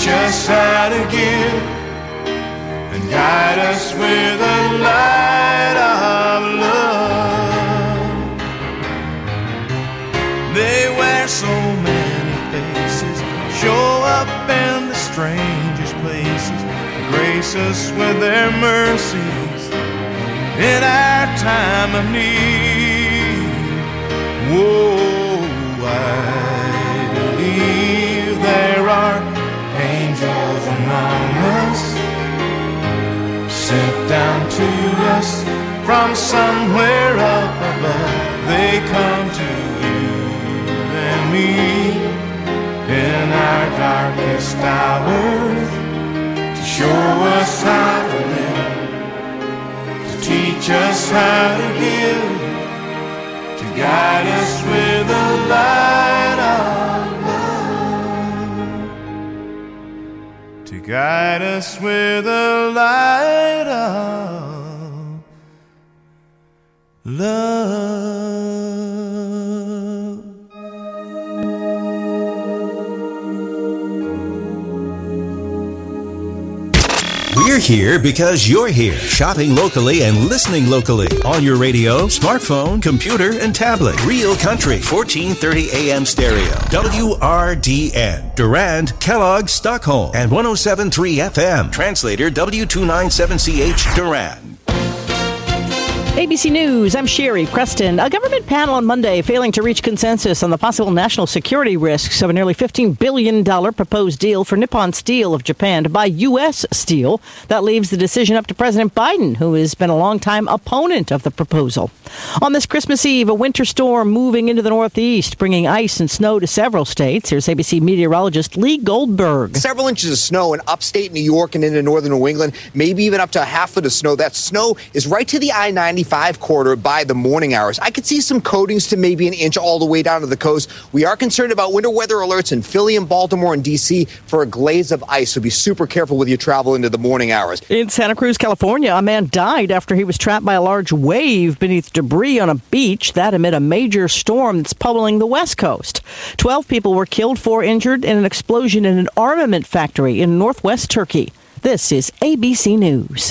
teach us how to give and guide us with a light of love. They wear so many faces, show up in the strangest places, grace us with their mercies in our time of need. Whoa, I believe there are angels among us, sent down to us from somewhere up above. They come to you and me in our darkest hours to show us how to live, to teach us how to give, to guide us with a light of love, to guide us with a light of love. We're here because you're here, shopping locally and listening locally on your radio, smartphone, computer, and tablet. Real Country, 1430 AM stereo. WRDN, Durand, Kellogg, Stockholm, and 107.3 FM. Translator W297CH, Durand. ABC News, I'm Sherry Preston. A government panel on Monday failing to reach consensus on the possible national security risks of a nearly $15 billion proposed deal for Nippon Steel of Japan to buy U.S. steel. That leaves the decision up to President Biden, who has been a longtime opponent of the proposal. On this Christmas Eve, a winter storm moving into the Northeast, bringing ice and snow to several states. Here's ABC meteorologist Lee Goldberg. Several inches of snow in upstate New York and into northern New England, maybe even up to a half foot of snow. That snow is right to the I-95 corridor by the morning hours. I could see some coatings to maybe an inch all the way down to the coast. We are concerned about winter weather alerts in Philly and Baltimore and D.C. for a glaze of ice, so be super careful with your travel into the morning hours. In Santa Cruz, California, a man died after he was trapped by a large wave beneath debris on a beach. That amid a major storm that's pummeling the West Coast. 12 people were killed, 4 injured in an explosion in an armament factory in northwest Turkey. This is ABC News.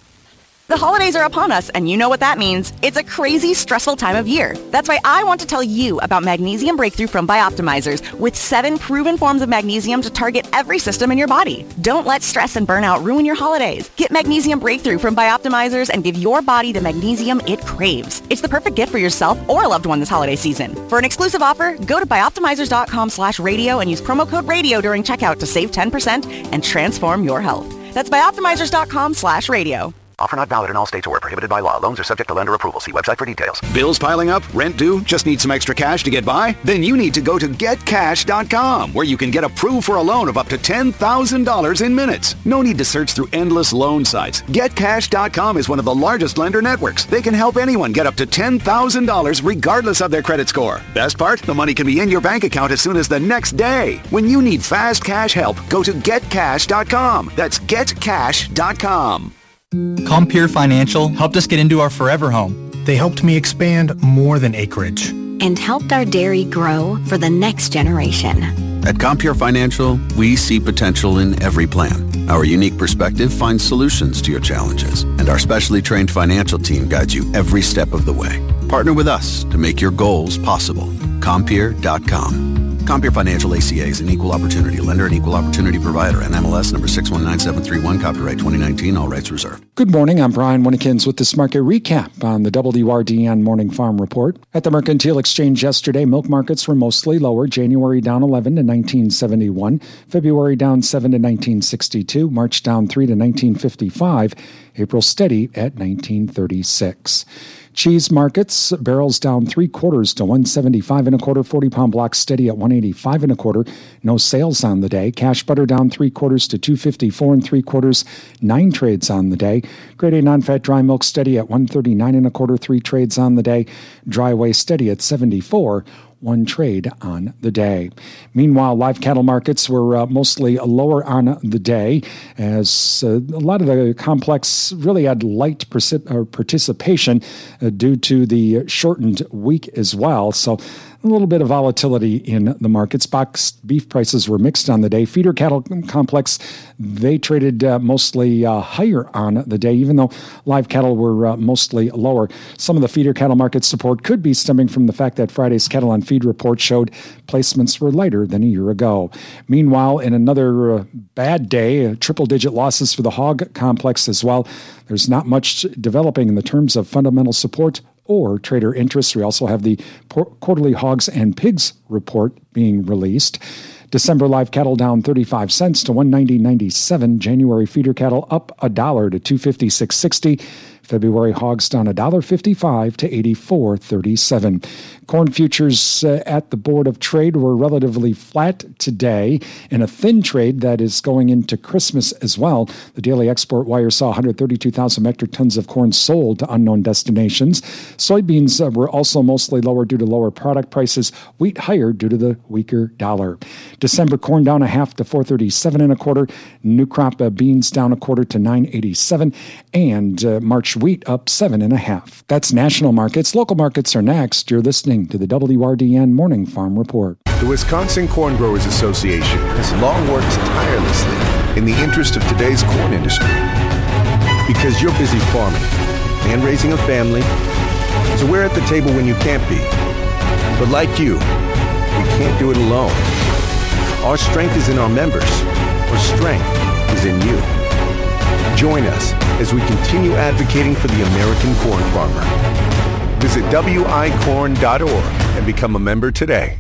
The holidays are upon us, and you know what that means. It's a crazy, stressful time of year. That's why I want to tell you about Magnesium Breakthrough from Bioptimizers, with 7 proven forms of magnesium to target every system in your body. Don't let stress and burnout ruin your holidays. Get Magnesium Breakthrough from Bioptimizers and give your body the magnesium it craves. It's the perfect gift for yourself or a loved one this holiday season. For an exclusive offer, go to bioptimizers.com/radio and use promo code radio during checkout to save 10% and transform your health. That's bioptimizers.com/radio. Offer not valid in all states or prohibited by law. Loans are subject to lender approval. See website for details. Bills piling up? Rent due? Just need some extra cash to get by? Then you need to go to GetCash.com, where you can get approved for a loan of up to $10,000 in minutes. No need to search through endless loan sites. GetCash.com is one of the largest lender networks. They can help anyone get up to $10,000 regardless of their credit score. Best part? The money can be in your bank account as soon as the next day. When you need fast cash help, go to GetCash.com. That's GetCash.com. Compeer Financial helped us get into our forever home. They helped me expand more than acreage. And helped our dairy grow for the next generation. At Compeer Financial, we see potential in every plan. Our unique perspective finds solutions to your challenges, and our specially trained financial team guides you every step of the way. Partner with us to make your goals possible. Compeer.com. Compeer Financial ACA is an equal opportunity lender and equal opportunity provider. NMLS number 619731, copyright 2019, all rights reserved. Good morning, I'm Brian Winnekins with this market recap on the WRDN Morning Farm Report. At the Mercantile Exchange yesterday, milk markets were mostly lower. January down 11 to 1971, February down 7 to 1962, March down 3 to 1955, April steady at 1936. Cheese markets, barrels down 3/4 to 175 1/4, 40-pound block steady at 185 1/4. No sales on the day. Cash butter down 3/4 to 254 3/4. 9 trades on the day. Grade A non-fat dry milk steady at 139 1/4. 3 trades on the day. Dry whey steady at 74. 1 trade on the day. Meanwhile, live cattle markets were mostly lower on the day, as a lot of the complex really had light participation due to the shortened week as well. So A little bit of volatility in the markets. Boxed beef prices were mixed on the day. Feeder cattle complex, they traded mostly higher on the day, even though live cattle were mostly lower. Some of the feeder cattle market support could be stemming from the fact that Friday's Cattle on Feed report showed placements were lighter than a year ago. Meanwhile, in another bad day, triple-digit losses for the hog complex as well. There's not much developing in the terms of fundamental support or trader interest. We also have the quarterly hogs and pigs report being released. December live cattle down 35 cents to $190.97. January feeder cattle up $1 to $256.60. February hogs down $1.55 to $84.37. Corn futures at the Board of Trade were relatively flat today in a thin trade that is going into Christmas as well. The daily export wire saw 132,000 metric tons of corn sold to unknown destinations. Soybeans were also mostly lower due to lower product prices. Wheat higher due to the weaker dollar. December corn down a half to $437 1/4. New crop beans down a quarter to $987, and March wheat up 7 1/2. That's national markets. Local markets are next. You're listening to the WRDN Morning Farm Report. The Wisconsin Corn Growers Association has long worked tirelessly in the interest of today's corn industry. Because you're busy farming and raising a family, so we're at the table when you can't be. But like you, we can't do it alone. Our strength is in our members. Our strength is in you. Join us as we continue advocating for the American corn farmer. Visit wicorn.org and become a member today.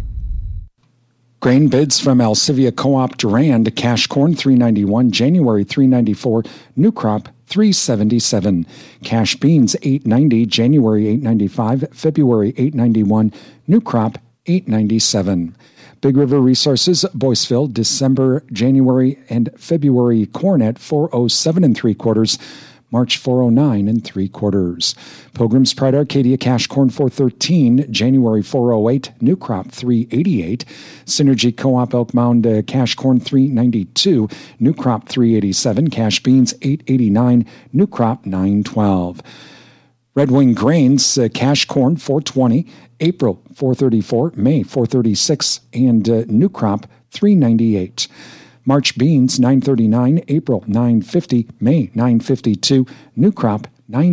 Grain bids from Alcivia Co-op Durand. Cash corn $391, January $394, new crop $377. Cash beans $890, January $895, February $891, new crop $897. Big River Resources, Boyceville, December, January, and February corn at $407 3/4. March $409 3/4. Pilgrim's Pride Arcadia cash corn $413, January $408, new crop $388. Synergy Co-op Elk Mound cash corn $392, new crop $387. Cash beans $889, new crop $912. Red Wing Grains cash corn $420, April $434, May $436, and new crop $398. March beans $939, April $950, May $952, new crop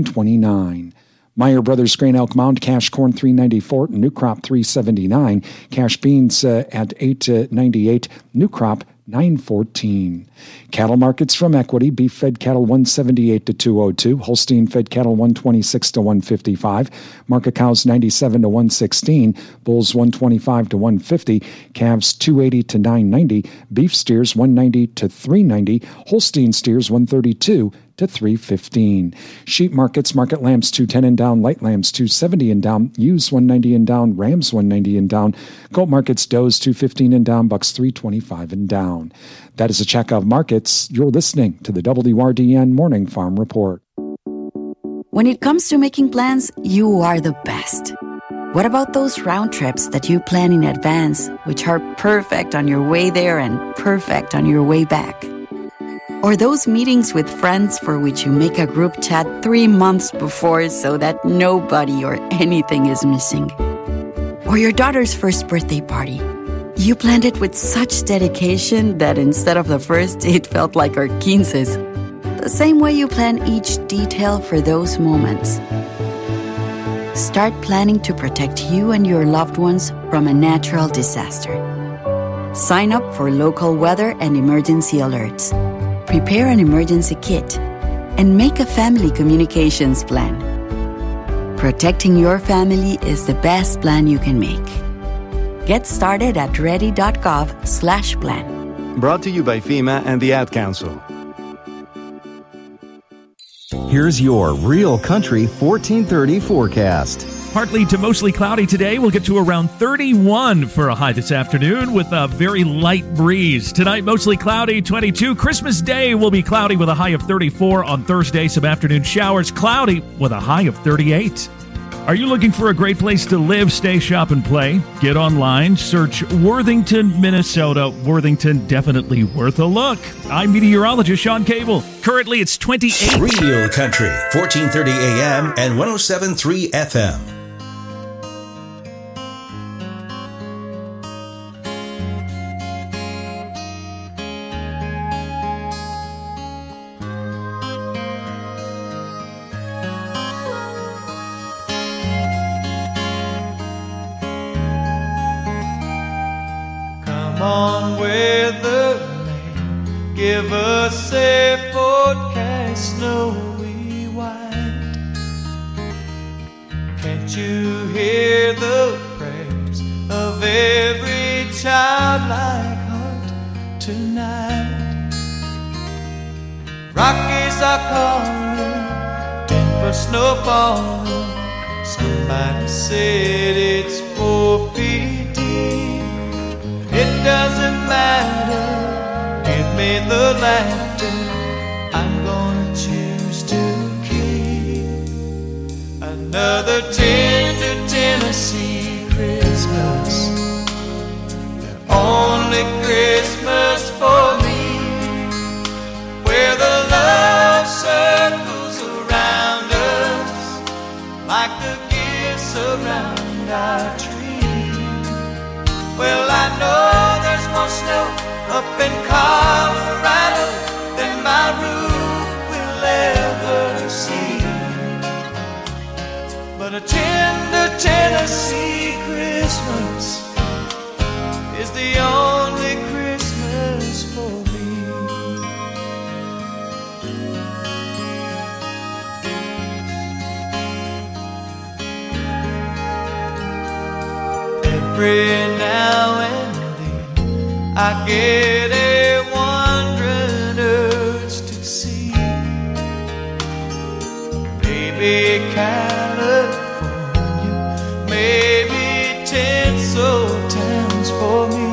$929. Meyer Brothers Grain Elk Mound cash corn $394, new crop $379. Cash beans at $898, new crop $914. Cattle markets from Equity: beef fed cattle $178 to $202, Holstein fed cattle $126 to $155, market cows $97 to $116, bulls $125 to $150, calves $280 to $990, beef steers $190 to $390, Holstein steers $132 to $315. Sheep markets: market lambs $210 and down, light lambs $270 and down, ewes $190 and down, rams $190 and down. Goat markets: does $215 and down, bucks $325 and down. That is a check of markets. You're listening to the WRDN Morning Farm Report. When it comes to making plans, you are the best. What about those round trips that you plan in advance, which are perfect on your way there and perfect on your way back? Or those meetings with friends for which you make a group chat 3 months before so that nobody or anything is missing? Or your daughter's first birthday party. You planned it with such dedication that instead of the first, it felt like our 15s. The same way you plan each detail for those moments. Start planning to protect you and your loved ones from a natural disaster. Sign up for local weather and emergency alerts. Prepare an emergency kit, and make a family communications plan. Protecting your family is the best plan you can make. Get started at ready.gov/plan. Brought to you by FEMA and the Ad Council. Here's your Real Country 1430 forecast. Partly to mostly cloudy today. We'll get to around 31 for a high this afternoon with a very light breeze. Tonight, mostly cloudy, 22. Christmas Day will be cloudy with a high of 34. On Thursday, some afternoon showers, cloudy with a high of 38. Are you looking for a great place to live, stay, shop, and play? Get online, search Worthington, Minnesota. Worthington, definitely worth a look. I'm meteorologist Sean Cable. Currently, it's 28. Real Country, 1430 AM and 107.3 FM. warm weatherman, give us a forecast snowy white. Can't you hear the prayers of every childlike heart tonight? Rockies are calling, Denver snow falling. Somebody said it's 4 feet deep. It doesn't matter, give me the laughter. I'm gonna choose to keep another tender Tennessee Christmas, the only Christmas for me, where the love circles around us like the gifts around our tree. Well, I know there's more snow up in Colorado than my roof will ever see, but a tender Tennessee Christmas is the only Christmas for me. Every now and then I get a wandering urge to see baby California, maybe tinsel towns for me.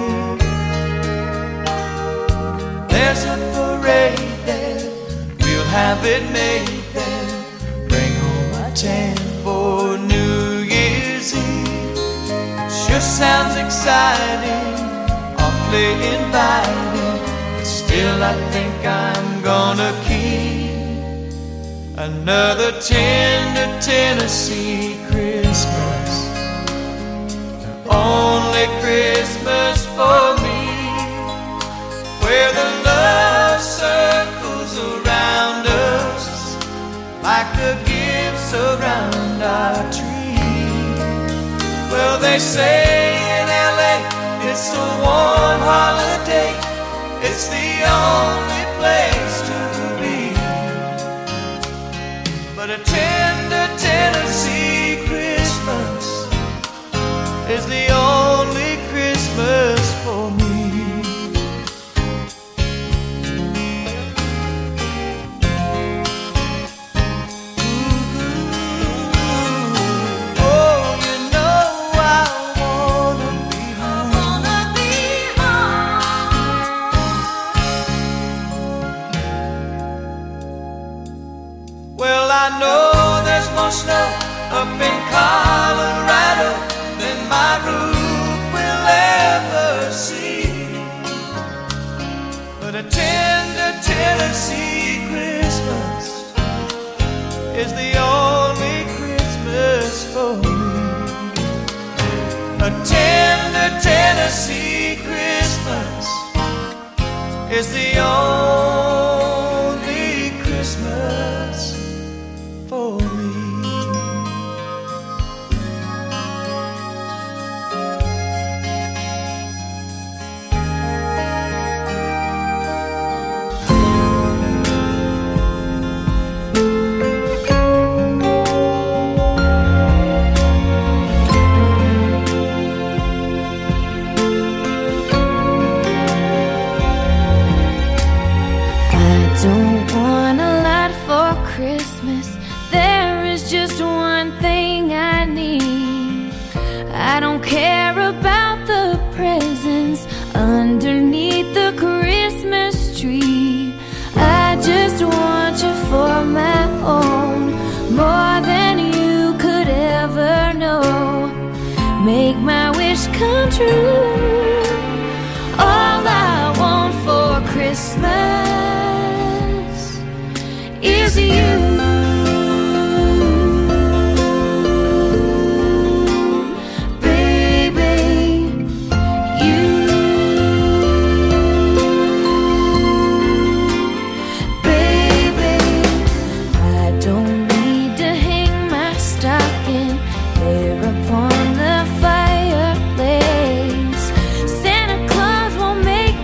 There's a parade there, we'll have it made there, bring home a tan for New Year's Eve. Sure sounds exciting, awfully inviting, but still I think I'm gonna keep another tender Tennessee Christmas, the only Christmas for me, where the love circles around us like the gifts around our tree. Well, they say in LA it's a warm holiday, it's the only place to be, but a tender Tennessee Christmas is the only Christmas for me. Snow up in Colorado than my roof will ever see, but a tender Tennessee Christmas is the only Christmas for me. A tender Tennessee Christmas is the only Christmas for me. Underneath the Christmas tree, I just want you for my own, more than you could ever know. Make my wish come true. All I want for Christmas is you. Upon the fireplace, Santa Claus will make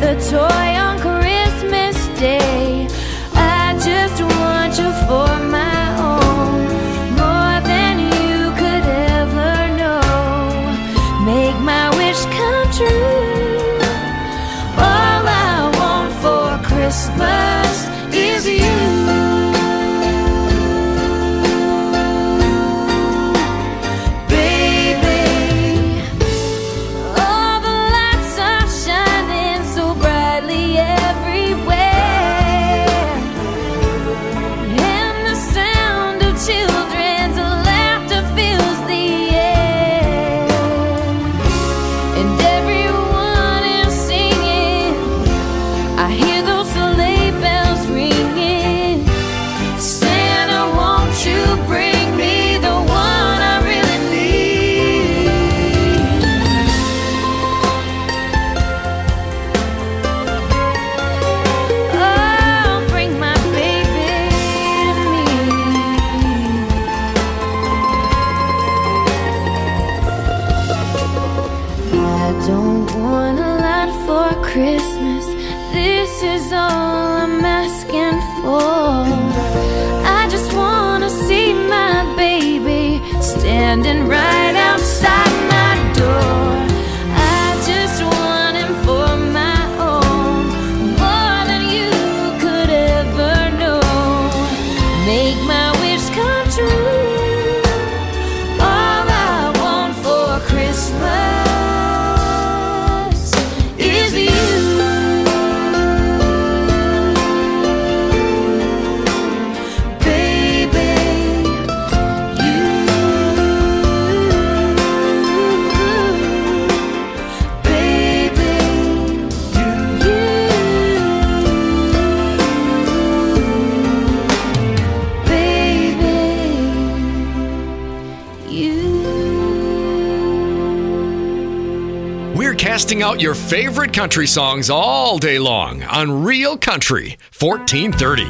the toy on Christmas Day. I just want you for my own, more than you could ever know. Make my wish come true. All I want for Christmas is you. Christmas, this is all I'm asking for. I just wanna see my baby standing right outside my door. I just want him for my own, more than you could ever know. Make my wish come true. All I want for Christmas is you. Casting out your favorite country songs all day long on Real Country 1430.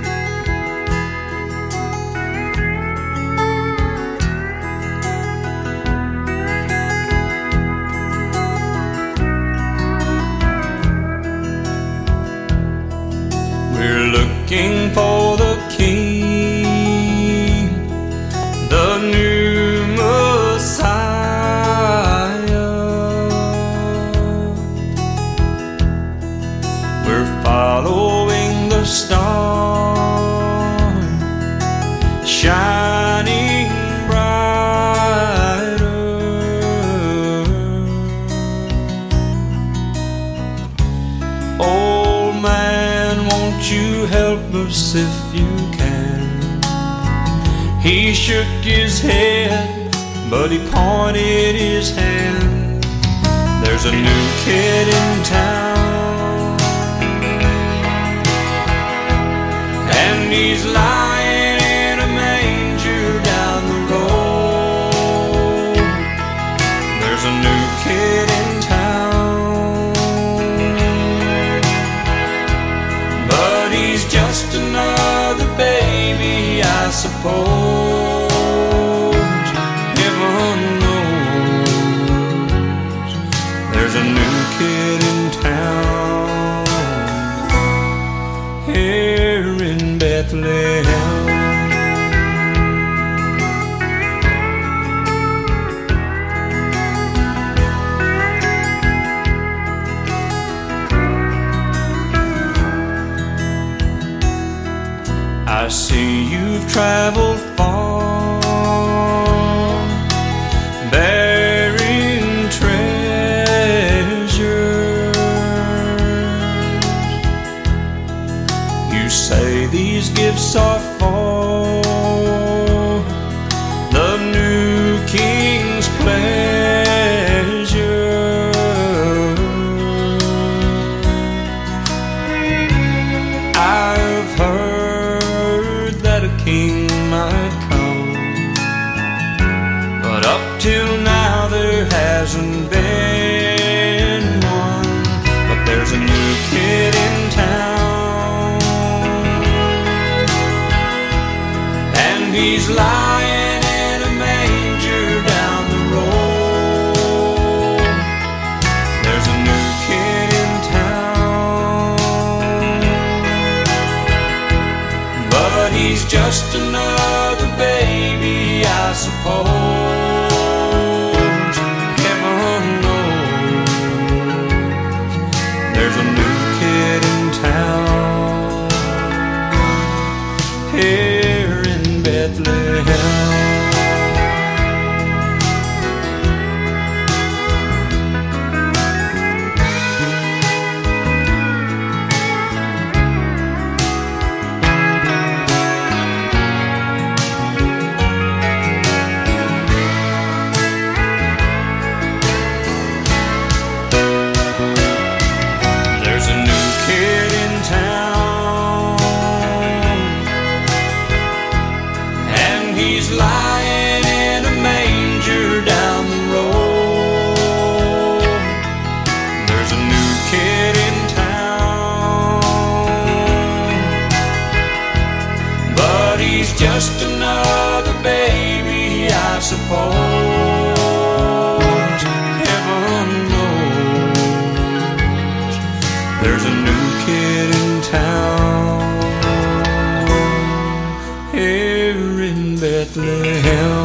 We're looking for the King, the new Messiah. Following the star, shining brighter. Old man, won't you help us if you can? He shook his head, but he pointed his hand. There's a new kid in town, he's lying in a manger down the road. There's a new kid in town, but he's just another baby, I suppose. Heaven knows there's a new kid in town here in Bethlehem. I see you've traveled far, bearing treasures. You say these gifts are for the new King's pleasure. I've heard that a king might come, but up till now there hasn't been one. But there's a new kid in town, and he's lying in a manger down the road. There's a new kid in town, just another baby, I suppose. Heaven knows there's a new kid in town here in Bethlehem. Lying in a manger down the road. There's a new kid in town, but he's just another baby, I suppose. Heaven knows there's a new kid in town here in Bethlehem.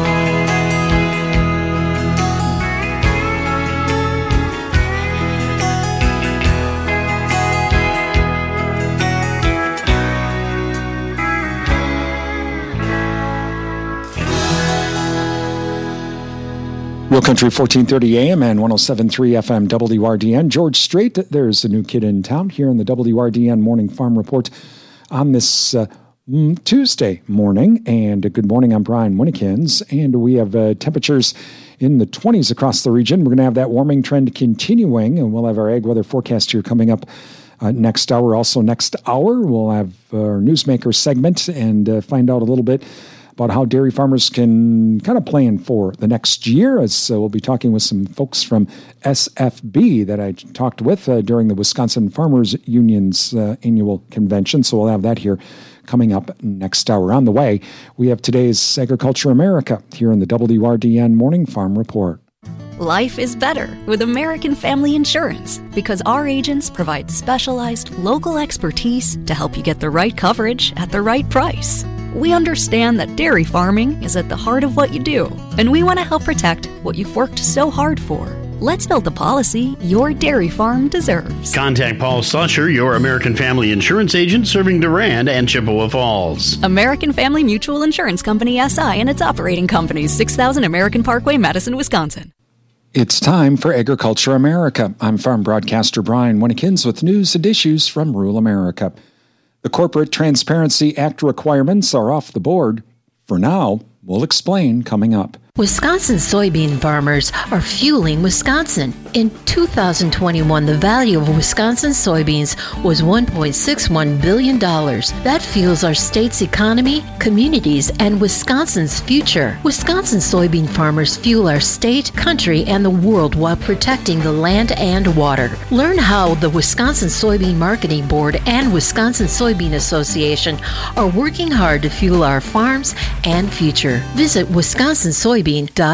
Real Country 1430 AM and 107.3 FM WRDN. George Strait, there's a new kid in town here in the WRDN Morning Farm Report on this Tuesday morning. And good morning, I'm Brian Winnekins, and we have temperatures in the 20s across the region. We're going to have that warming trend continuing, and we'll have our ag weather forecast here coming up next hour. Also next hour, we'll have our Newsmaker segment and find out a little bit about how dairy farmers can kind of plan for the next year, as we'll be talking with some folks from SFB that I talked with during the Wisconsin Farmers Union's annual convention. So we'll have that here coming up next hour. On the way, we have today's Agriculture America here in the WRDN Morning Farm Report. Life is better with American Family Insurance because our agents provide specialized local expertise to help you get the right coverage at the right price. We understand that dairy farming is at the heart of what you do, and we want to help protect what you've worked so hard for. Let's build the policy your dairy farm deserves. Contact Paul Slusher, your American Family Insurance agent serving Durand and Chippewa Falls. American Family Mutual Insurance Company, SI, and its operating companies, 6000 American Parkway, Madison, Wisconsin. It's time for Agriculture America. I'm farm broadcaster Brian Winnekins with news and issues from rural America. The Corporate Transparency Act requirements are off the board. For now, we'll explain coming up. Wisconsin soybean farmers are fueling Wisconsin. In 2021, the value of Wisconsin soybeans was $1.61 billion. That fuels our state's economy, communities, and Wisconsin's future. Wisconsin soybean farmers fuel our state, country, and the world while protecting the land and water. Learn how the Wisconsin Soybean Marketing Board and Wisconsin Soybean Association are working hard to fuel our farms and future. Visit wisconsinsoybean.org.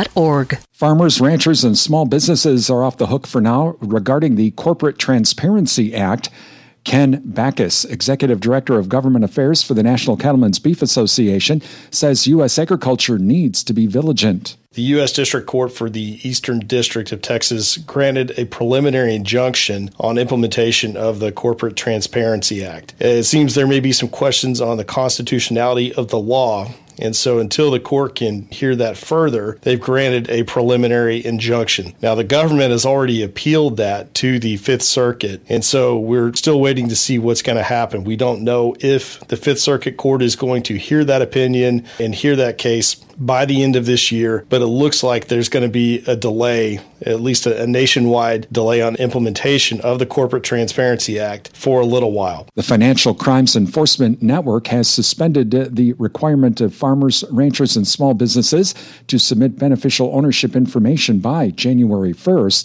Farmers, ranchers, and small businesses are off the hook for now regarding the Corporate Transparency Act. Ken Backus, Executive Director of Government Affairs for the National Cattlemen's Beef Association, says U.S. agriculture needs to be vigilant. The U.S. District Court for the Eastern District of Texas granted a preliminary injunction on implementation of the Corporate Transparency Act. It seems there may be some questions on the constitutionality of the law. And so until the court can hear that further, they've granted a preliminary injunction. Now, the government has already appealed that to the Fifth Circuit, and so we're still waiting to see what's going to happen. We don't know if the Fifth Circuit Court is going to hear that opinion and hear that case by the end of this year, but it looks like there's going to be a delay, at least a nationwide delay on implementation of the Corporate Transparency Act for a little while. The Financial Crimes Enforcement Network has suspended the requirement of farmers, ranchers, and small businesses to submit beneficial ownership information by January 1st.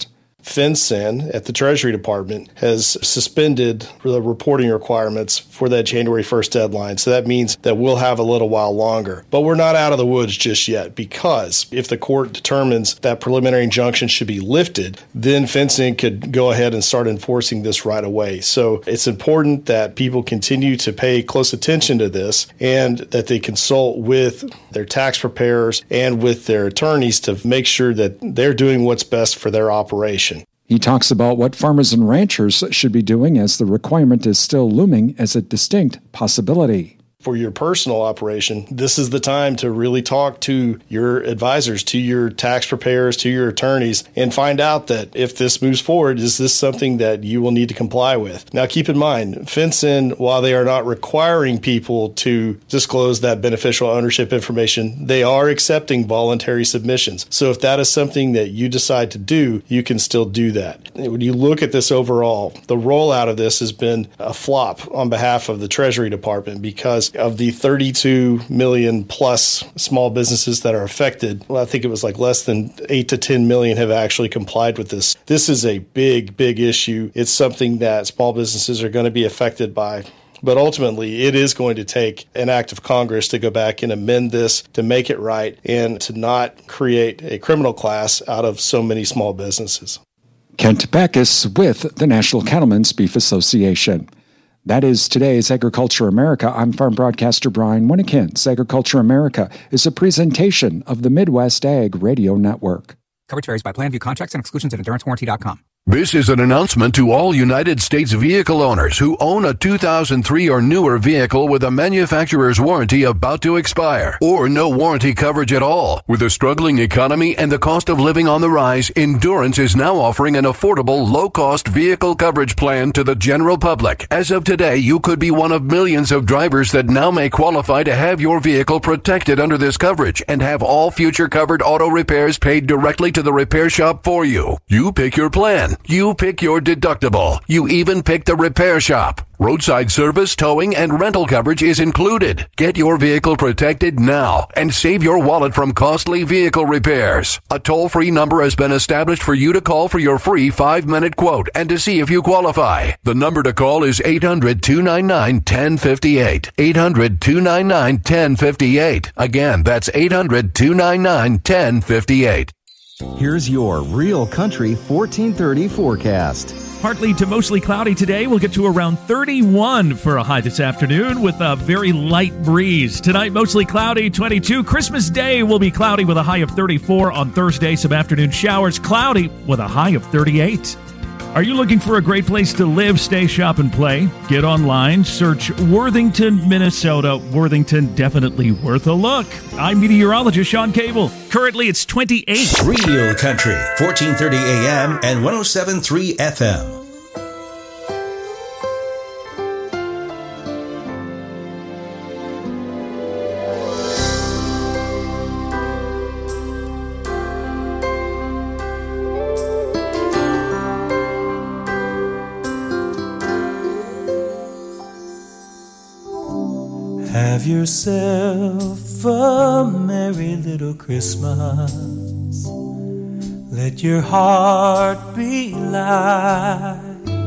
FinCEN at the Treasury Department has suspended the reporting requirements for that January 1st deadline. So that means that we'll have a little while longer. But we're not out of the woods just yet, because if the court determines that preliminary injunction should be lifted, then FinCEN could go ahead and start enforcing this right away. So it's important that people continue to pay close attention to this and that they consult with their tax preparers and with their attorneys to make sure that they're doing what's best for their operation. He talks about what farmers and ranchers should be doing, as the requirement is still looming as a distinct possibility. For your personal operation, this is the time to really talk to your advisors, to your tax preparers, to your attorneys, and find out that if this moves forward, is this something that you will need to comply with? Now, keep in mind, FinCEN, while they are not requiring people to disclose that beneficial ownership information, they are accepting voluntary submissions. So if that is something that you decide to do, you can still do that. When you look at this overall, the rollout of this has been a flop on behalf of the Treasury Department, because of the 32 million plus small businesses that are affected, well, I think it was like less than 8 to 10 million have actually complied with this. This is a big, big issue. It's something that small businesses are going to be affected by. But ultimately, it is going to take an act of Congress to go back and amend this, to make it right, and to not create a criminal class out of so many small businesses. Kent Backus with the National Cattlemen's Beef Association. That is today's Agriculture America. I'm farm broadcaster Brian Winnekins. Agriculture America is a presentation of the Midwest Ag Radio Network. Coverage varies by plan, view contracts, and exclusions at EnduranceWarranty.com. This is an announcement to all United States vehicle owners who own a 2003 or newer vehicle with a manufacturer's warranty about to expire, or no warranty coverage at all. With a struggling economy and the cost of living on the rise, Endurance is now offering an affordable, low-cost vehicle coverage plan to the general public. As of today, you could be one of millions of drivers that now may qualify to have your vehicle protected under this coverage and have all future covered auto repairs paid directly to the repair shop for you. You pick your plan. You pick your deductible. You even pick the repair shop. Roadside service, towing, and rental coverage is included. Get your vehicle protected now and save your wallet from costly vehicle repairs. A toll-free number has been established for you to call for your free 5-minute quote and to see if you qualify. The number to call is 800-299-1058. 800-299-1058. Again, that's 800-299-1058. Here's your Real Country 1430 forecast. Partly to mostly cloudy today. We'll get to around 31 for a high this afternoon with a very light breeze. Tonight, mostly cloudy, 22. Christmas Day will be cloudy with a high of 34. On Thursday, some afternoon showers, cloudy with a high of 38. Are you looking for a great place to live, stay, shop, and play? Get online, search Worthington, Minnesota. Worthington, definitely worth a look. I'm meteorologist Sean Cable. Currently, it's 28. Real Country, 1430 AM and 107.3 FM. Have yourself a merry little Christmas. Let your heart be light.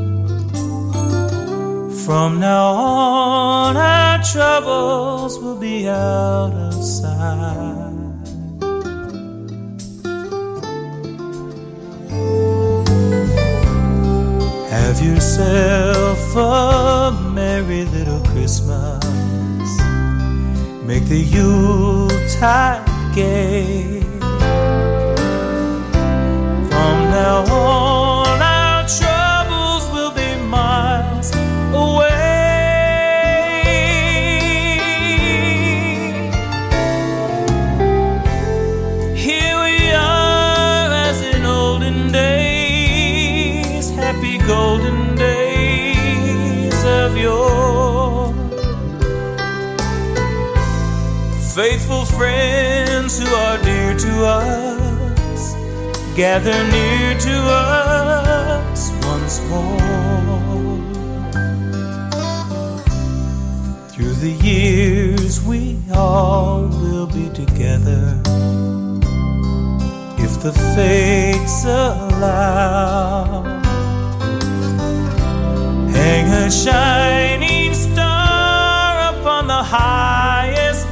From now on, our troubles will be out of sight. Have yourself a merry little Christmas. Make the Yuletide gay. From now on, our troubles will be miles away. Here we are as in olden days, happy golden days of yore. Faithful friends who are dear to us, gather near to us once more. Through the years we all will be together, if the fates allow. loud. Hang a shining star up on the highest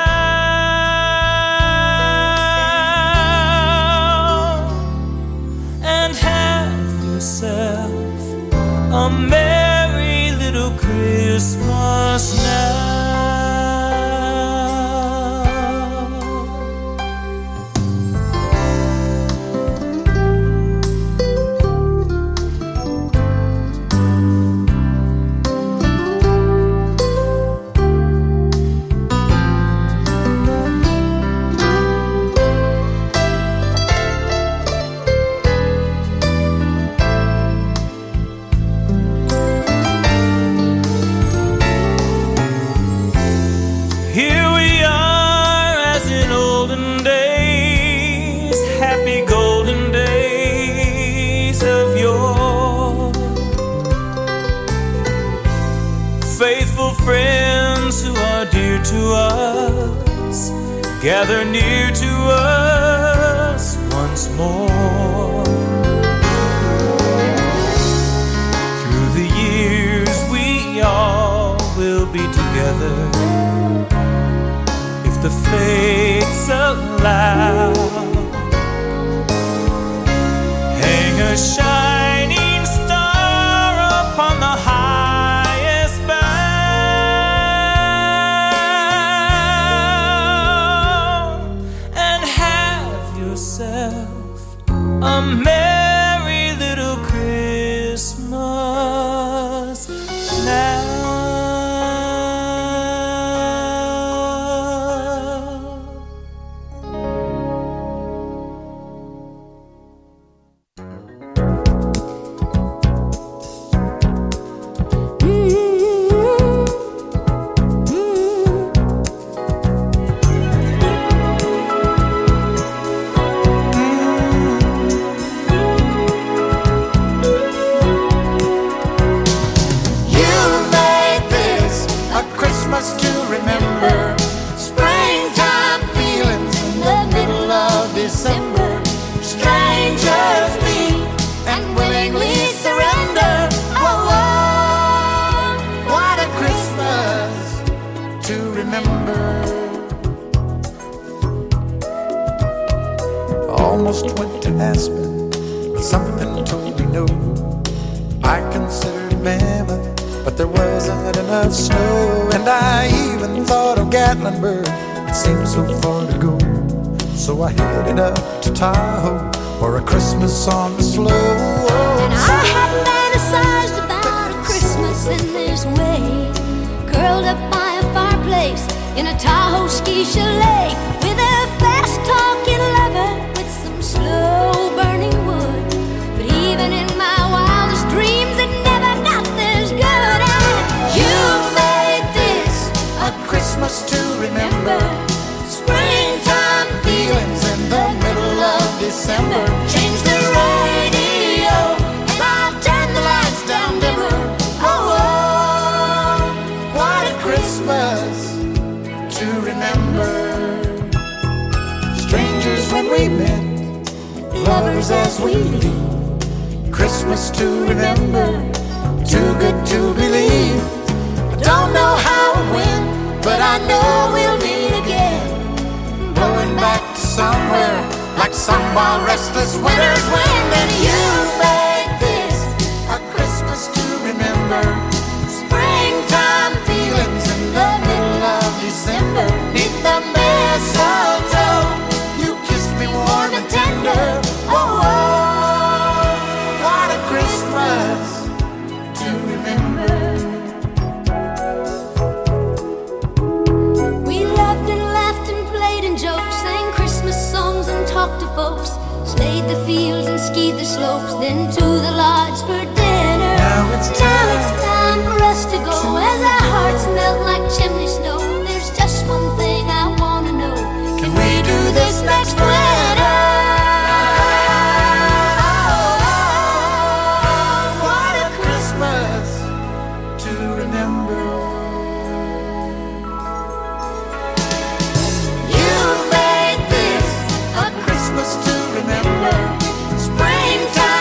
bough, and have yourself a merry little Christmas now. To us, gather near to us once more. Through the years we all will be together, if the fates allow. Hang a shining star upon the highest bough, a merry little Christmas now. Almost went to Aspen, but something told me no. I considered Mammoth, but there wasn't enough snow. And I even thought of Gatlinburg, it seemed so far to go. So I headed up to Tahoe for a Christmas on the slope. And I had fantasized about a Christmas in this way, curled up by a fireplace in a Tahoe ski chalet, with a fast-talking lover with some slow-burning wood. But even in my wildest dreams, it never got this good. And you made this a Christmas to remember, springtime feelings in the middle of December. Change the radio and I'll turn the lights down dimmer. Oh, oh, what a Christmas to remember. Strangers when we met, lovers as we leave. Christmas to remember, too good to believe. I don't know how or when, but I know we'll meet again, blowing back to somewhere like some wild restless winter's wind. And you made this a Christmas to remember, springtime feelings in the middle of December. Neath the mistletoe, you kissed me warm and tender. Oh, oh, what a Christmas to remember. We loved and laughed and played and joked, sang Christmas songs and talked to folks, slayed the fields and skied the slopes, then to the lodge for dinner. Now it's time for us to go, as our hearts melt like chimney snow. There's just one thing I wanna know, can we do this next winter? Oh, what a Christmas to remember. You made this a Christmas to remember, springtime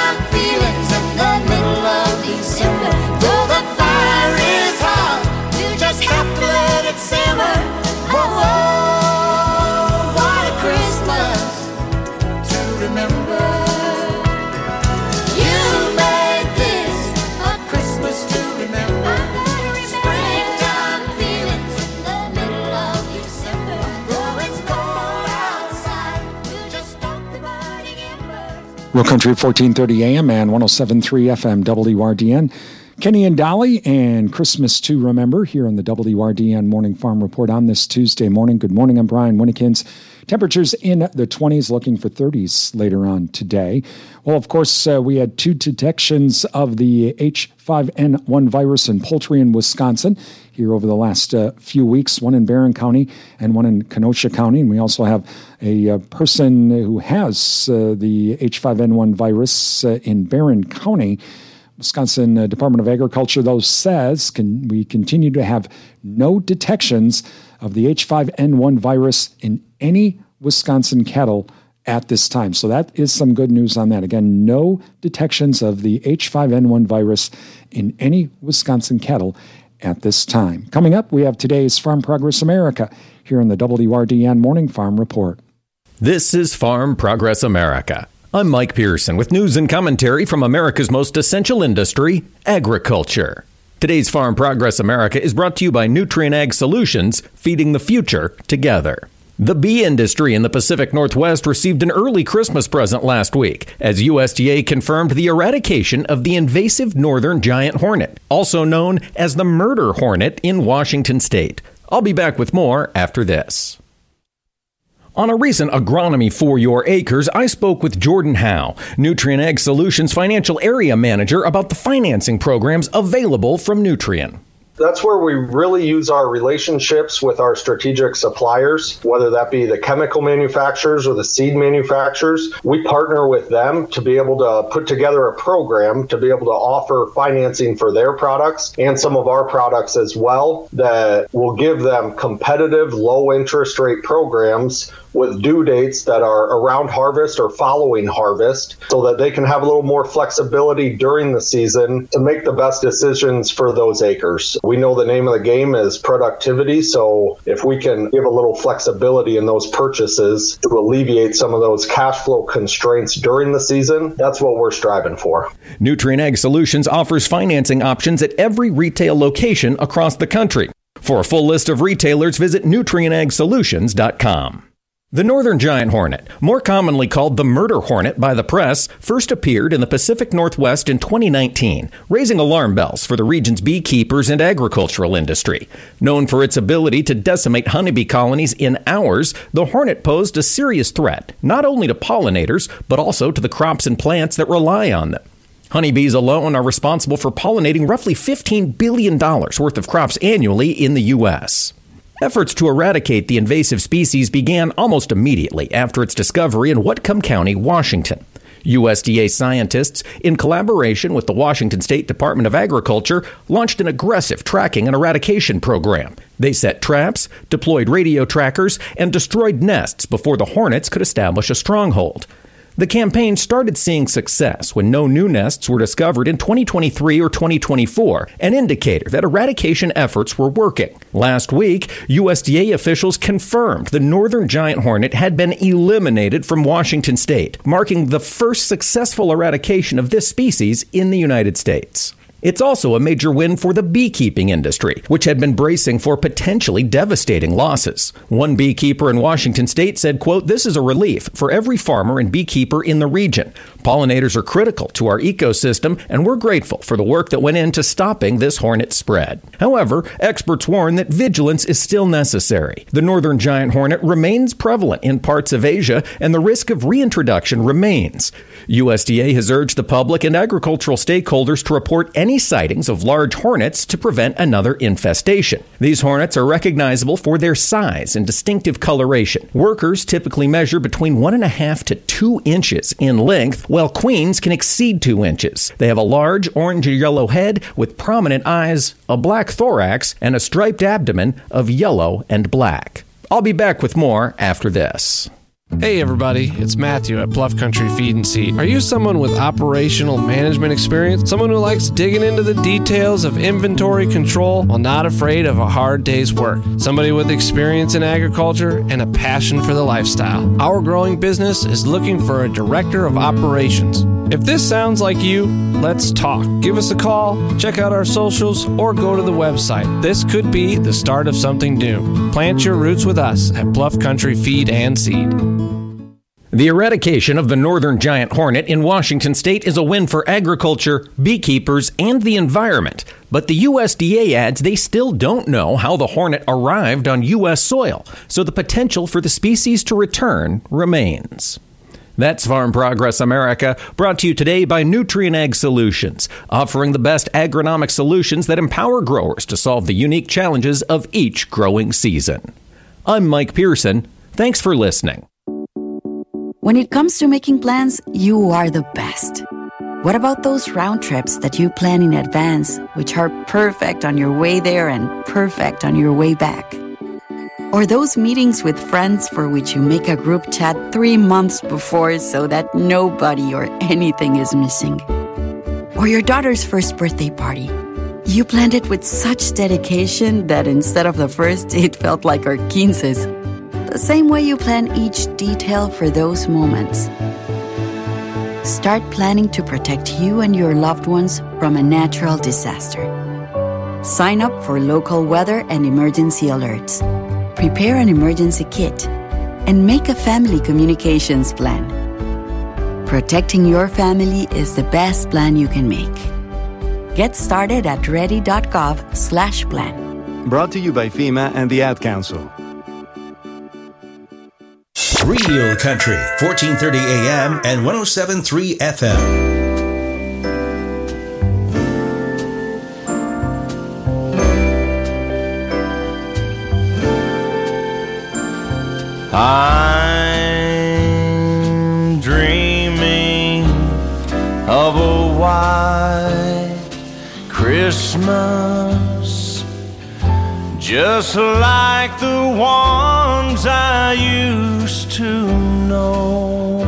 Real Country 1430 AM and 107.3 FM WRDN. Kenny and Dolly and Christmas to Remember here on the WRDN Morning Farm Report on this Tuesday morning. Good morning, I'm Brian Winnikins. Temperatures in the 20s, looking for 30s later on today. Well, of course, we had 2 detections of the H5N1 virus in poultry in Wisconsin here over the last few weeks, one in Barron County and one in Kenosha County. And we also have a person who has the H5N1 virus in Barron County. Wisconsin Department of Agriculture, though, says we continue to have no detections of the H5N1 virus in any Wisconsin cattle at this time. So that is some good news on that. Again, no detections of the H5N1 virus in any Wisconsin cattle at this time. Coming up, we have today's Farm Progress America here in the WRDN Morning Farm Report. This is Farm Progress America. I'm Mike Pearson with news and commentary from America's most essential industry, agriculture. Today's Farm Progress America is brought to you by Nutrien Ag Solutions, feeding the future together. The bee industry in the Pacific Northwest received an early Christmas present last week as USDA confirmed the eradication of the invasive northern giant hornet, also known as the murder hornet in Washington state. I'll be back with more after this. On a recent Agronomy for Your Acres, I spoke with Jordan Howe, Nutrien Ag Solutions Financial Area Manager, about the financing programs available from Nutrien. That's where we really use our relationships with our strategic suppliers, whether that be the chemical manufacturers or the seed manufacturers. We partner with them to be able to put together a program to be able to offer financing for their products and some of our products as well that will give them competitive low interest rate programs with due dates that are around harvest or following harvest so that they can have a little more flexibility during the season to make the best decisions for those acres. We know the name of the game is productivity, so if we can give a little flexibility in those purchases to alleviate some of those cash flow constraints during the season, that's what we're striving for. Nutrien Ag Solutions offers financing options at every retail location across the country. For a full list of retailers, visit nutrienagsolutions.com. The northern giant hornet, more commonly called the murder hornet by the press, first appeared in the Pacific Northwest in 2019, raising alarm bells for the region's beekeepers and agricultural industry. Known for its ability to decimate honeybee colonies in hours, the hornet posed a serious threat, not only to pollinators, but also to the crops and plants that rely on them. Honeybees alone are responsible for pollinating roughly $15 billion worth of crops annually in the U.S. Efforts to eradicate the invasive species began almost immediately after its discovery in Whatcom County, Washington. USDA scientists, in collaboration with the Washington State Department of Agriculture, launched an aggressive tracking and eradication program. They set traps, deployed radio trackers, and destroyed nests before the hornets could establish a stronghold. The campaign started seeing success when no new nests were discovered in 2023 or 2024, an indicator that eradication efforts were working. Last week, USDA officials confirmed the northern giant hornet had been eliminated from Washington state, marking the first successful eradication of this species in the United States. It's also a major win for the beekeeping industry, which had been bracing for potentially devastating losses. One beekeeper in Washington state said, quote, "This is a relief for every farmer and beekeeper in the region. Pollinators are critical to our ecosystem, and we're grateful for the work that went into stopping this hornet spread." However, experts warn that vigilance is still necessary. The northern giant hornet remains prevalent in parts of Asia, and the risk of reintroduction remains. USDA has urged the public and agricultural stakeholders to report any sightings of large hornets to prevent another infestation. These hornets are recognizable for their size and distinctive coloration. Workers typically measure between 1.5 to 2 inches in length, while queens can exceed 2 inches. They have a large orange or yellow head with prominent eyes, a black thorax, and a striped abdomen of yellow and black. I'll be back with more after this. Hey everybody, it's Matthew at Bluff Country Feed and Seed. Are you someone with operational management experience? Someone who likes digging into the details of inventory control while not afraid of a hard day's work? Somebody with experience in agriculture and a passion for the lifestyle. Our growing business is looking for a director of operations. If this sounds like you, let's talk. Give us a call, check out our socials, or go to the website. This could be the start of something new. Plant your roots with us at Bluff Country Feed and Seed. The eradication of the northern giant hornet in Washington state is a win for agriculture, beekeepers, and the environment. But the USDA adds they still don't know how the hornet arrived on U.S. soil, so the potential for the species to return remains. That's Farm Progress America, brought to you today by Nutrien Ag Solutions, offering the best agronomic solutions that empower growers to solve the unique challenges of each growing season. I'm Mike Pearson. Thanks for listening. When it comes to making plans, you are the best. What about those round trips that you plan in advance, which are perfect on your way there and perfect on your way back? Or those meetings with friends for which you make a group chat 3 months before so that nobody or anything is missing? Or your daughter's first birthday party. You planned it with such dedication that instead of the first, it felt like our 15s. The same way you plan each detail for those moments. Start planning to protect you and your loved ones from a natural disaster. Sign up for local weather and emergency alerts. Prepare an emergency kit. And make a family communications plan. Protecting your family is the best plan you can make. Get started at ready.gov/plan. Brought to you by FEMA and the Ad Council. Real Country, 1430 AM and 107.3 FM. I'm dreaming of a white Christmas, just like the ones I used to know,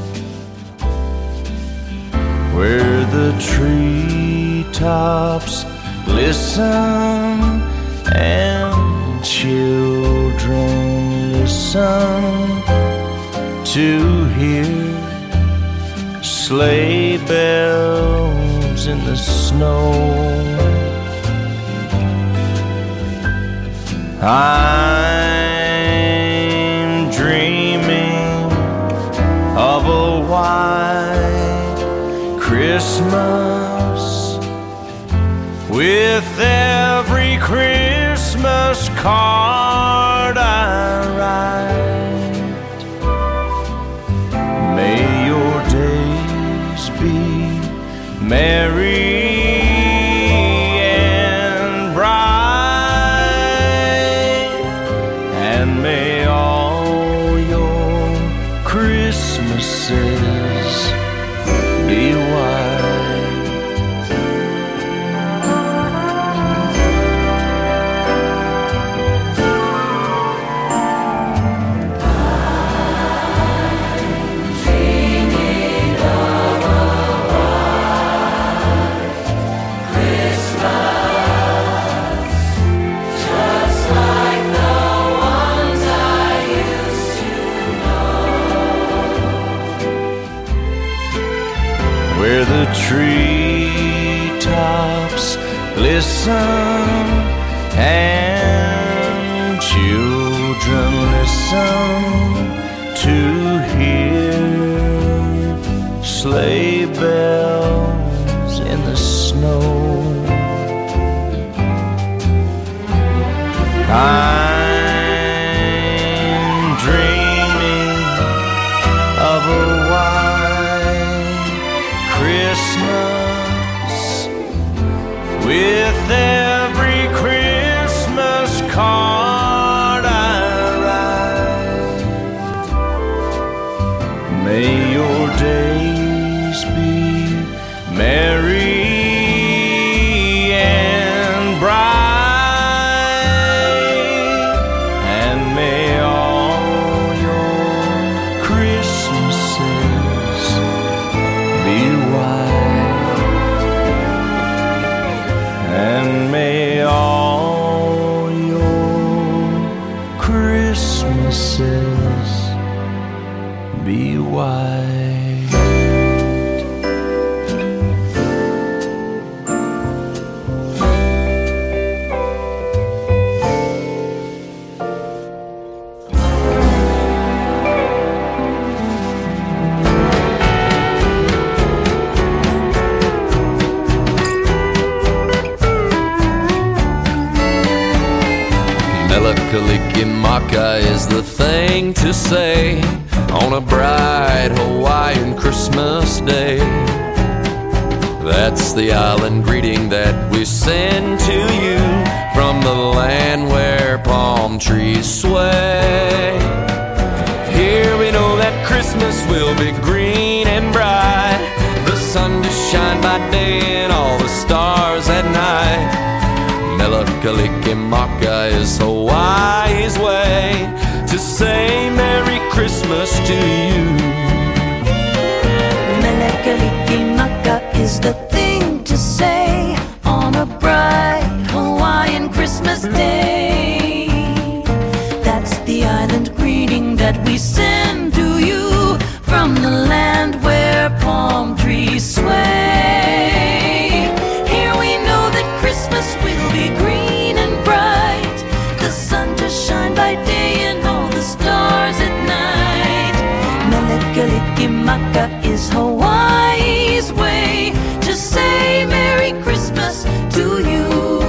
where the treetops glisten and children listen to hear sleigh bells in the snow. I'm dreaming of a white Christmas, with every Christmas card I write. May your days be merry be white. I'm dreaming of a white Christmas, just like the ones I used to know, where the treetops glisten and children listen to hear sleigh bells in the snow. I'm dreaming of a white Christmas, with every Christmas card I write. May your days be merry and bright, and may all your Christmases be white, and may all your Christmases be white. Mele Kalikimaka is the thing to say on a bright Hawaiian Christmas day. That's the island greeting that we send to you from the land where palm trees sway. Here we know that Christmas will be green and bright, the sun to shine by day and all the stars at night. Mele Kalikimaka is Hawaii's way to say Merry Christmas to you. Mele Kalikimaka is the thing to say on a bright Hawaiian Christmas day. That's the island greeting that we send to you from the land where palm trees sway. Here we know that Christmas will be green and bright, the sun to shine by day and all the stars at night. Mele Kalikimaka is Hawaii's way to say Merry Christmas to you.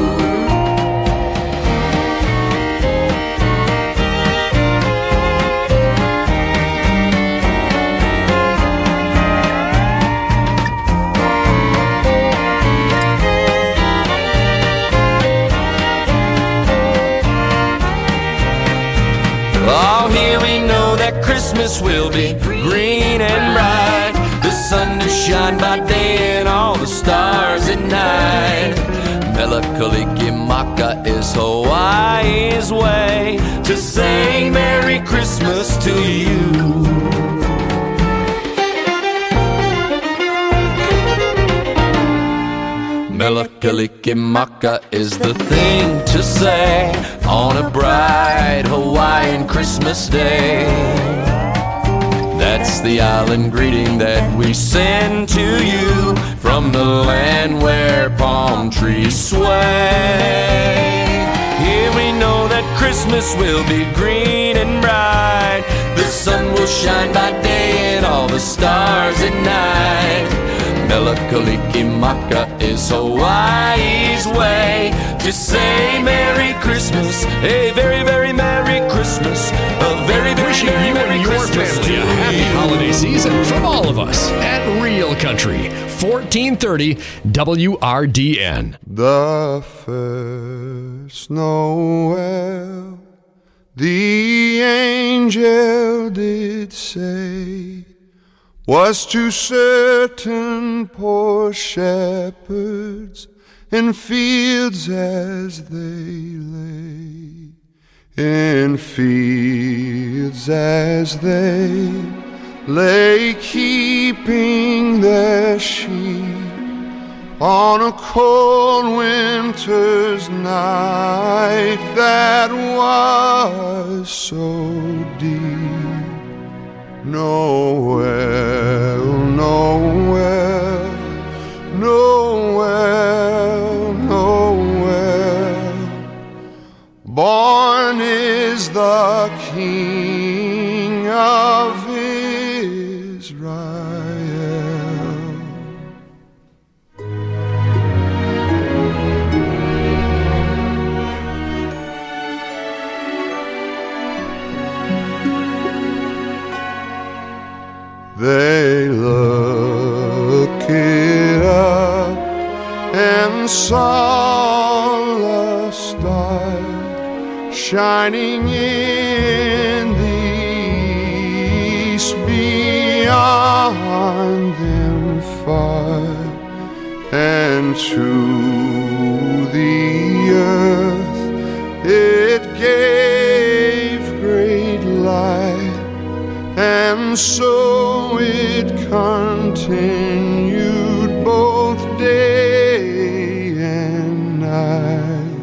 Oh, here we know that Christmas will be green and bright, the sun to shine by day and all the stars at night. Mele Kalikimaka is Hawaii's way to say Merry Christmas to you. Mele Kalikimaka is the thing to say on a bright Hawaiian Christmas day. That's the island greeting that we send to you from the land where palm trees sway. Here we know that Christmas will be green and bright, the sun will shine by day and all the stars at night. Mele Kalikimaka is Hawaii's way to say Merry Christmas, a very, very Merry Christmas, a very, very Wishing Merry, you Merry and your Christmas family a happy holiday season from all of us at Real Country 1430 WRDN. The first Noel, the angel did say, was to certain poor shepherds in fields as they lay, in fields as they lay, keeping their sheep on a cold winter's night that was so deep. Noel, Noel, Noel, Noel, born is the King of Israel. They looked up and saw a star shining in the east, beyond them far, and to the earth it gave great light, and so it continued both day and night.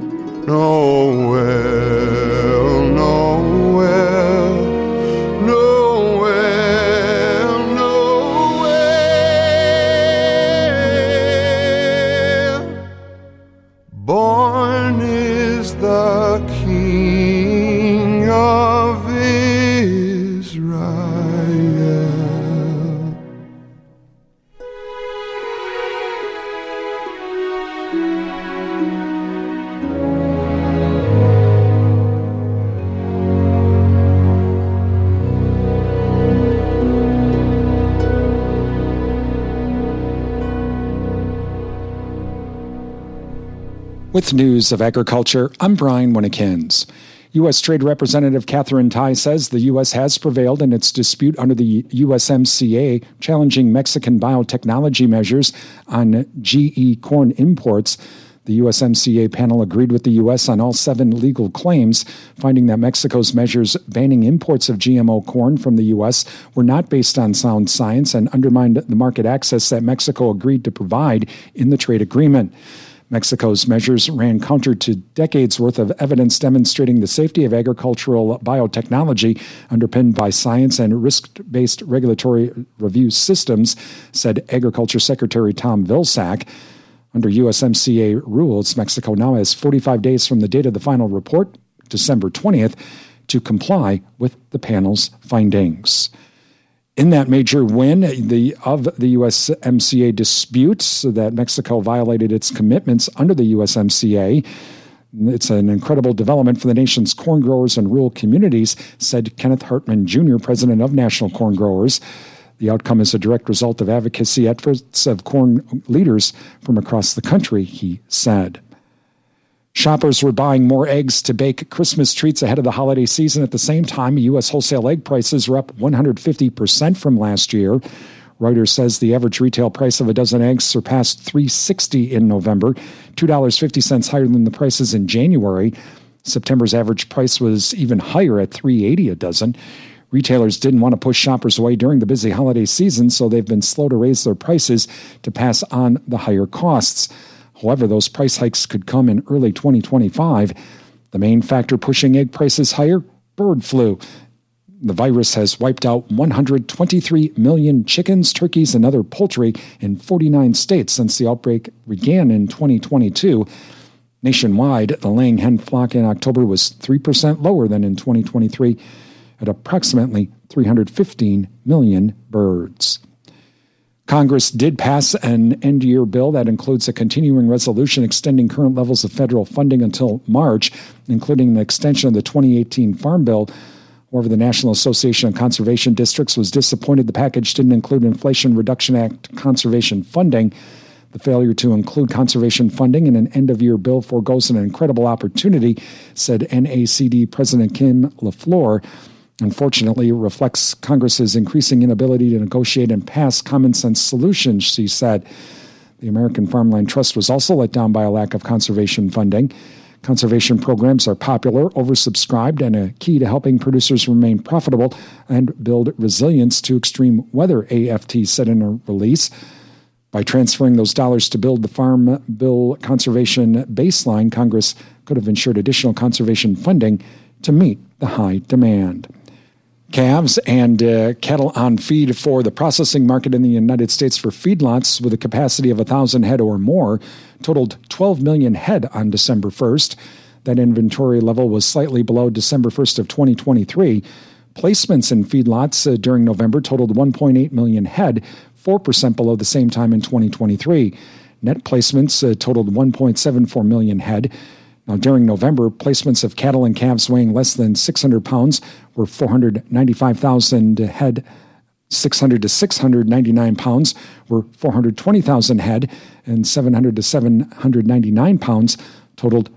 Noel, Noel, Noel, Noel, born is the King of Israel. With news of agriculture, I'm Brian Winnikins. U.S. Trade Representative Catherine Tai says the U.S. has prevailed in its dispute under the USMCA challenging Mexican biotechnology measures on GE corn imports. The USMCA panel agreed with the U.S. on all 7 legal claims, finding that Mexico's measures banning imports of GMO corn from the U.S. were not based on sound science and undermined the market access that Mexico agreed to provide in the trade agreement. Mexico's measures ran counter to decades' worth of evidence demonstrating the safety of agricultural biotechnology underpinned by science and risk-based regulatory review systems, said Agriculture Secretary Tom Vilsack. Under USMCA rules, Mexico now has 45 days from the date of the final report, December 20th, to comply with the panel's findings. In that major win of the USMCA disputes that Mexico violated its commitments under the USMCA, it's an incredible development for the nation's corn growers and rural communities, said Kenneth Hartman Jr., president of National Corn Growers. The outcome is a direct result of advocacy efforts of corn leaders from across the country, he said. Shoppers were buying more eggs to bake Christmas treats ahead of the holiday season. At the same time, U.S. wholesale egg prices were up 150% from last year. Reuters says the average retail price of a dozen eggs surpassed $3.60 in November, $2.50 higher than the prices in January. September's average price was even higher at $3.80 a dozen. Retailers didn't want to push shoppers away during the busy holiday season, so they've been slow to raise their prices to pass on the higher costs. However, those price hikes could come in early 2025. The main factor pushing egg prices higher? Bird flu. The virus has wiped out 123 million chickens, turkeys, and other poultry in 49 states since the outbreak began in 2022. Nationwide, the laying hen flock in October was 3% lower than in 2023 at approximately 315 million birds. Congress did pass an end-year bill that includes a continuing resolution extending current levels of federal funding until March, including an extension of the 2018 Farm Bill. However, the National Association of Conservation Districts was disappointed the package didn't include Inflation Reduction Act conservation funding. The failure to include conservation funding in an end-of-year bill foregoes an incredible opportunity, said NACD President Kim LaFleur. Unfortunately, it reflects Congress's increasing inability to negotiate and pass common-sense solutions, she said. The American Farmland Trust was also let down by a lack of conservation funding. Conservation programs are popular, oversubscribed, and a key to helping producers remain profitable and build resilience to extreme weather, AFT said in a release. By transferring those dollars to build the Farm Bill conservation baseline, Congress could have ensured additional conservation funding to meet the high demand. Calves and cattle on feed for the processing market in the United States for feedlots with a capacity of 1,000 head or more totaled 12 million head on December 1st. That inventory level was slightly below December 1st of 2023. Placements in feedlots during November totaled 1.8 million head, 4% below the same time in 2023. Net placements totaled 1.74 million head. Now, during November, placements of cattle and calves weighing less than 600 pounds were 495,000 head. 600 to 699 pounds were 420,000 head, and 700 to 799 pounds totaled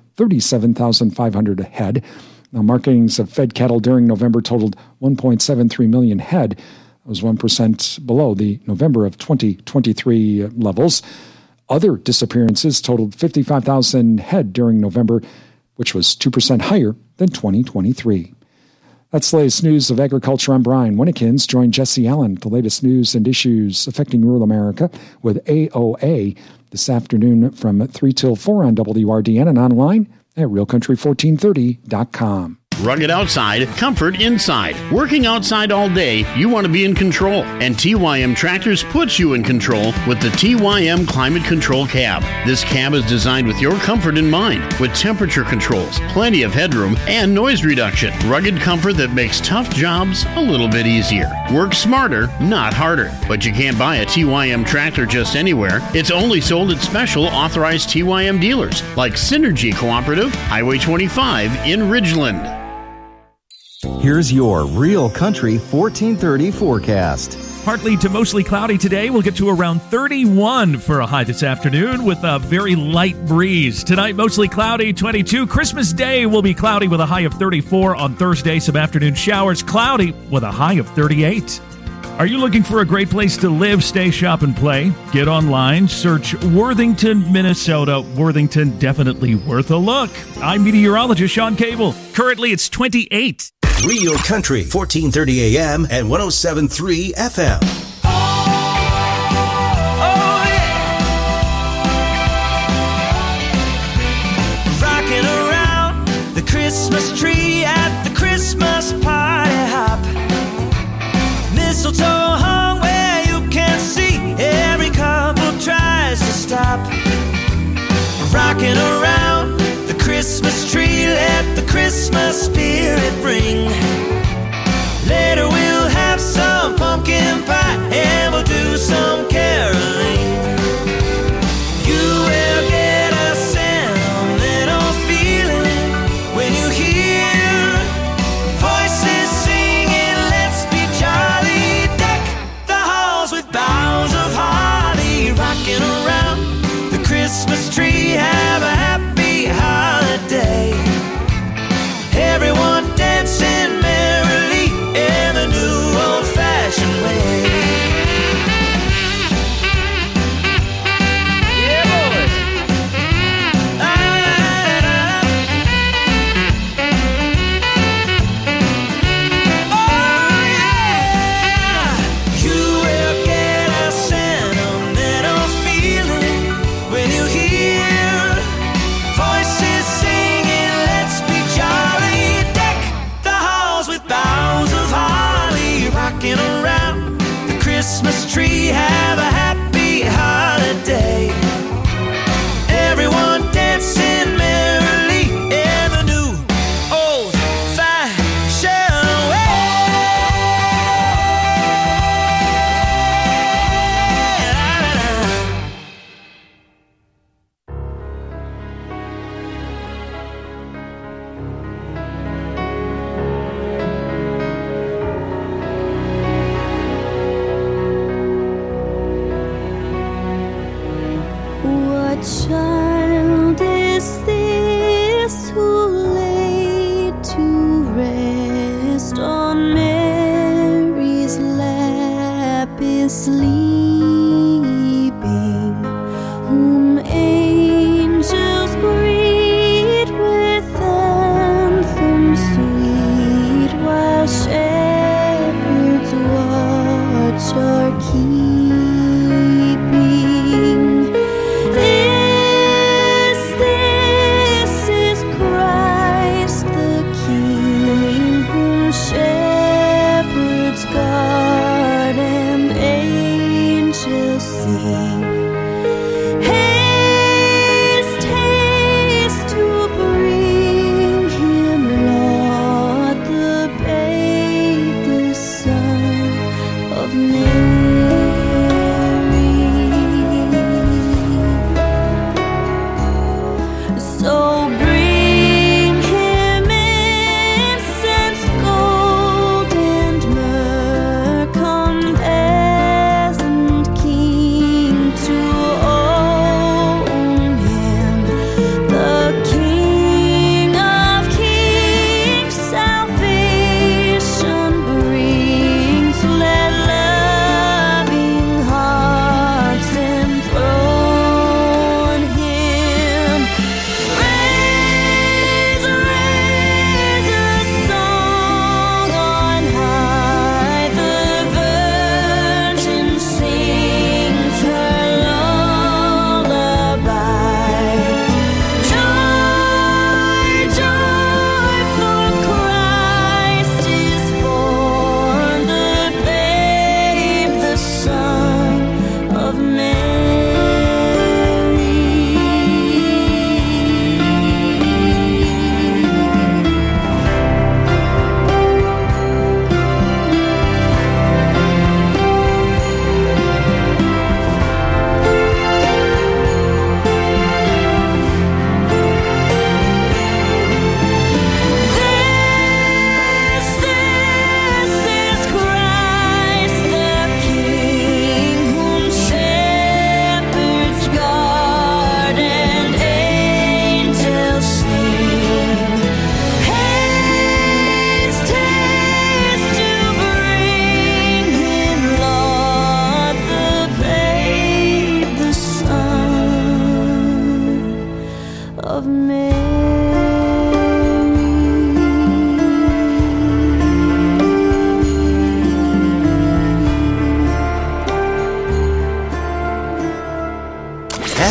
37,500 head. Now, markings of fed cattle during November totaled 1.73 million head. That was 1% below the November of 2023 levels. Other disappearances totaled 55,000 head during November, which was 2% higher than 2023. That's the latest news of agriculture. I'm Brian Winnikins. Join Jesse Allen, the latest news and issues affecting rural America with AOA this afternoon from 3 till 4 on WRDN and online at realcountry1430.com. Rugged outside, comfort inside. Working outside all day, you want to be in control. And TYM Tractors puts you in control with the TYM Climate Control Cab. This cab is designed with your comfort in mind, with temperature controls, plenty of headroom, and noise reduction. Rugged comfort that makes tough jobs a little bit easier. Work smarter, not harder. But you can't buy a TYM tractor just anywhere. It's only sold at special authorized TYM dealers, like Synergy Cooperative, Highway 25 in Ridgeland. Here's your Real Country 1430 forecast. Partly to mostly cloudy today. We'll get to around 31 for a high this afternoon with a very light breeze. Tonight, mostly cloudy, 22. Christmas Day will be cloudy with a high of 34. On Thursday, some afternoon showers, cloudy with a high of 38. Are you looking for a great place to live, stay, shop, and play? Get online, search Worthington, Minnesota. Worthington, definitely worth a look. I'm meteorologist Sean Cable. Currently, it's 28. Real Country, 1430 AM and 107.3 FM. Rocking around the Christmas tree at the Christmas party hop. Mistletoe hung where you can see. Every couple tries to stop. Rocking around the Christmas tree, let the Christmas spirit ring. Later we'll have some pumpkin pie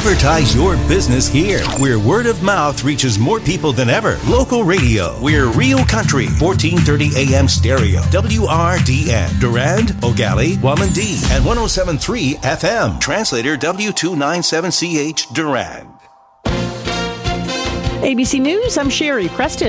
Advertise your business here, where word of mouth reaches more people than ever. Local radio. We're Real Country, 1430 AM stereo. WRDN. Durand, Ogali, Wamandee, and 107.3 FM. Translator W297CH Durand. ABC News, I'm Sherry Preston.